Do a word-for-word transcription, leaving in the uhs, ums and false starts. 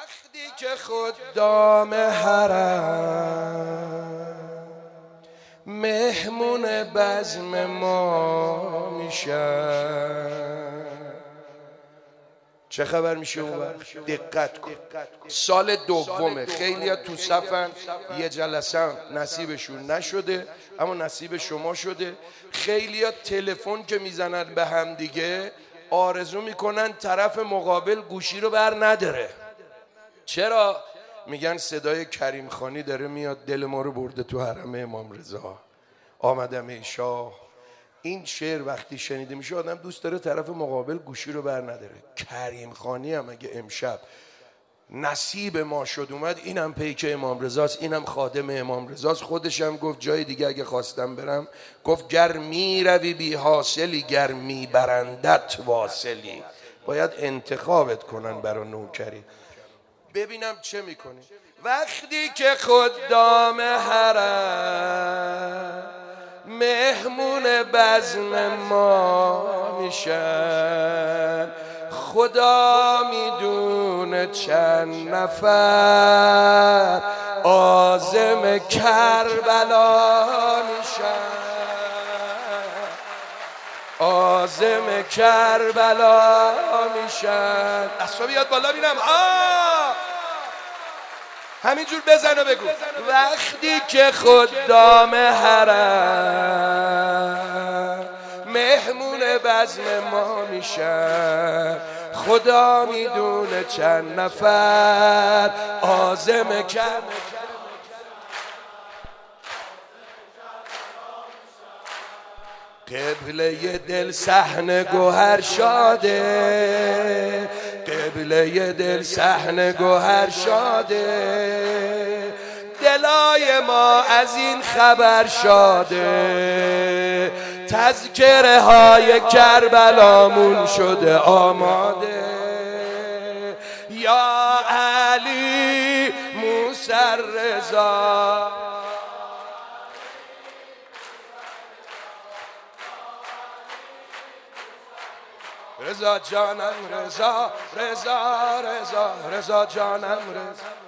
وقتی که خدام حرم مهمون بزم ما میشن، چه خبر میشه اون وقت؟ دقت کن، سال دومه، خیلی ها تو صفن، یه جلسه نصیبشون نشده اما نصیب شما شده. خیلی ها تلفن که میزنن به هم دیگه آرزو میکنن طرف مقابل گوشی رو بر نداره. چرا؟ میگن صدای کریم خانی داره میاد، دل ما رو برده تو حرم امام رضا، آمدم ای شاه. این شعر وقتی شنیده میشه آدم دوست داره طرف مقابل گوشی رو بر نداره. کریم خانی هم اگه امشب نصیب ما شد اومد، اینم پیک امام رضاست، اینم خادم امام رضاست. خودش هم گفت جای دیگه اگه خواستم برم، گفت گر می روی بی حاصلی گر می برندت واصلی. باید انتخابت کنن برای نوکری. ببینم چه میکنی وقتی که خدام حرم مهمون بزم ما میشن. خدا میدونه چند نفر عازم کربلا میشن، عازم کربلا میشن. دستا بیاد بالا بینم. آه همینجور بزن و بگو وقتی که خدام حرم مهمون بزم ما میشن. خدا میدونه چند نفر عازم کربلا. قبله دل صحن گوهر شاده، قبله دل صحن گوهر شاده. دلای ما از این خبر شاده، تذکره های کربلامون شده آماده. یا علی موسی رضا، رضا جانم رضا، رضا رضا رضا جانم رضا.